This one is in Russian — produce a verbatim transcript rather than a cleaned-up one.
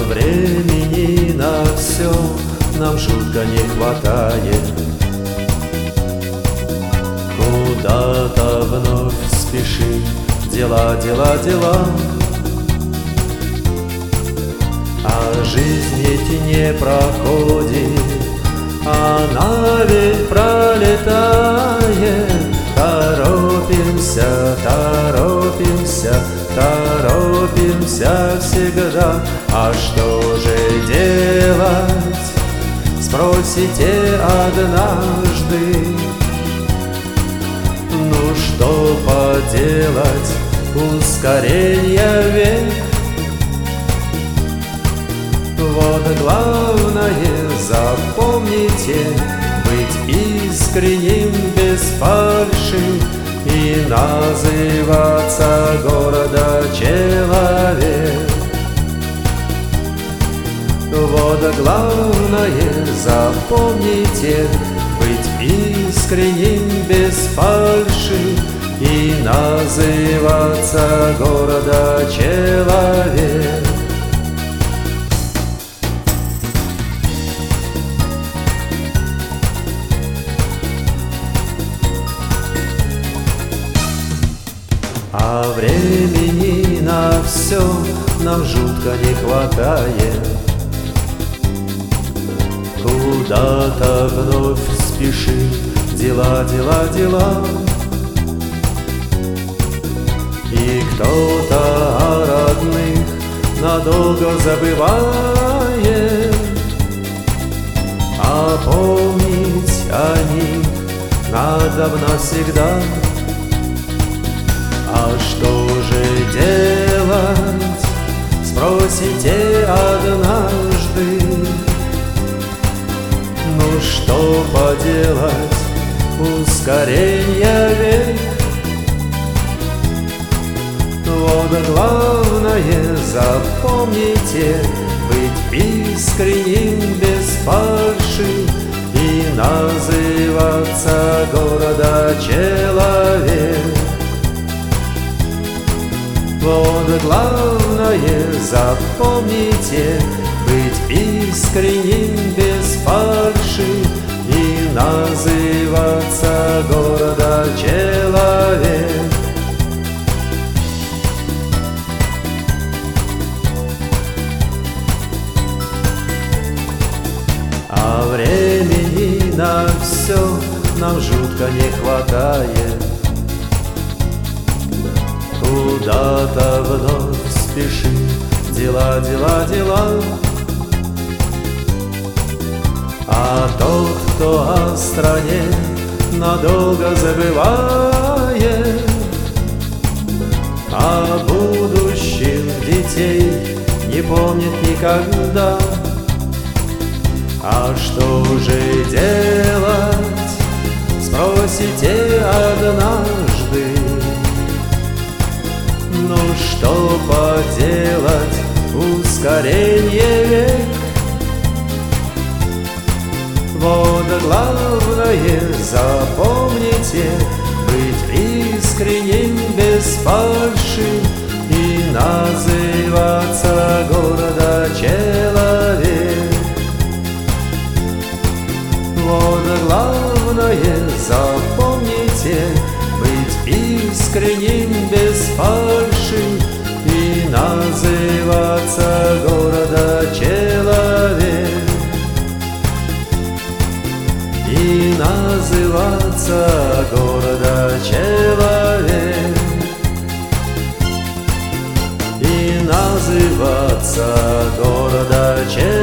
времени на все нам жутко не хватает. Куда-то вновь спешим, дела, дела, дела. А жизнь ведь не проходит, она ведь пролетает. Торопимся, торопимся, торопимся всегда. А что же делать, спросите однажды. Ну что поделать, ускорение век. Вот главное, запомните, быть искренним без фальши и называться города человек. Вот главное, запомните, быть искренним без фальши и называться города человек. А времени на все нам жутко не хватает. Куда-то вновь спешим, дела, дела, дела. И кто-то о родных надолго забывает, а помнить о них надо навсегда. А что же делать, спросите однажды. Ну что поделать, ускорение век. Вот главное, запомните, быть искренним без фальши и называться города человек. Вот главное, запомните, быть искренним без фальши и называться города человек. А времени на все нам жутко не хватает. Куда-то вновь спешим, дела, дела, дела. А тот, кто о стране надолго забывает, о будущем детей не помнит никогда. А что же делать, спросите однажды. Ну что поделать, ускорение век. Вот главное, запомните, быть искренним без фальши и называться города человек. Вот главное, запомните, быть искренним без фальши и называться города человек. И называться города человек. И называться города человек.